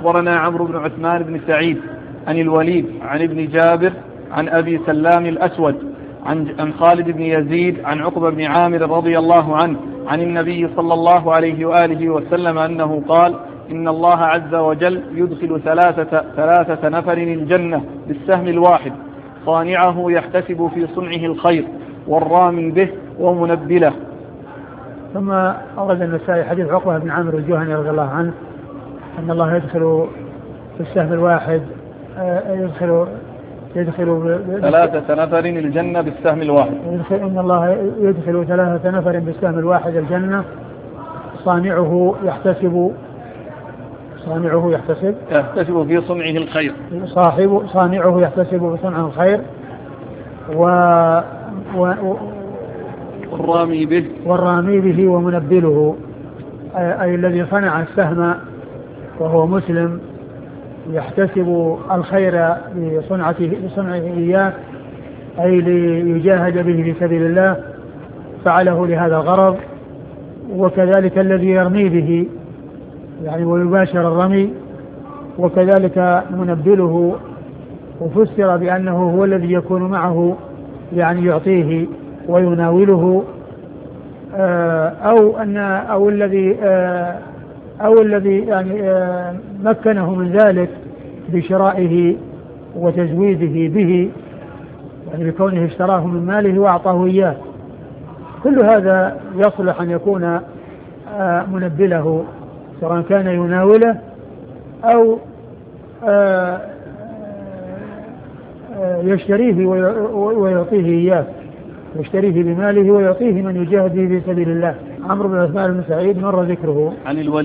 أخبرنا عمرو بن عثمان بن سعيد عن الوليد عن ابن جابر عن أبي سلام الأسود عن خالد بن يزيد عن عقبة بن عامر رضي الله عنه عن النبي صلى الله عليه وآله وسلم أنه قال: إن الله عز وجل يدخل ثلاثة نفر الجنة بالسهم الواحد، صانعه يحتسب في صنعه الخير، والرامي به، ومنبله. ثم أورد النسائي حديث عقبة بن عامر الجهني رضي الله عنه أن الله يدخل في السهم الواحد يدخل ثلاثة نفر الجنة بالسهم الواحد. إن الله يدخل 3 نفر بالسهم الواحد الجنة، صانعه يحتسب في صنعه الخير، صانعه يحتسب بصنعه الخير، والرامي به ومنبله، أي الذي صنع السهم وهو مسلم يحتسب الخير بصنعه إياه، أي ليجاهد به في سبيل الله، فعله لهذا الغرض. وكذلك الذي يرمي به يعني ويباشر الرمي، وكذلك منبله، وفسر بأنه هو الذي يكون معه يعني يعطيه ويناوله، أو الذي يعني مكنه من ذلك بشرائه وتزويده به، يعني بكونه اشتراه من ماله وأعطاه إياه. كل هذا يصلح أن يكون منبله، سواء كان يناوله أو يشتريه ويعطيه إياه، يشتريه بماله ويعطيه من يجاهد به في سبيل الله. عمرو بن عثمان بن سعيد مر ذكره. عن الوليد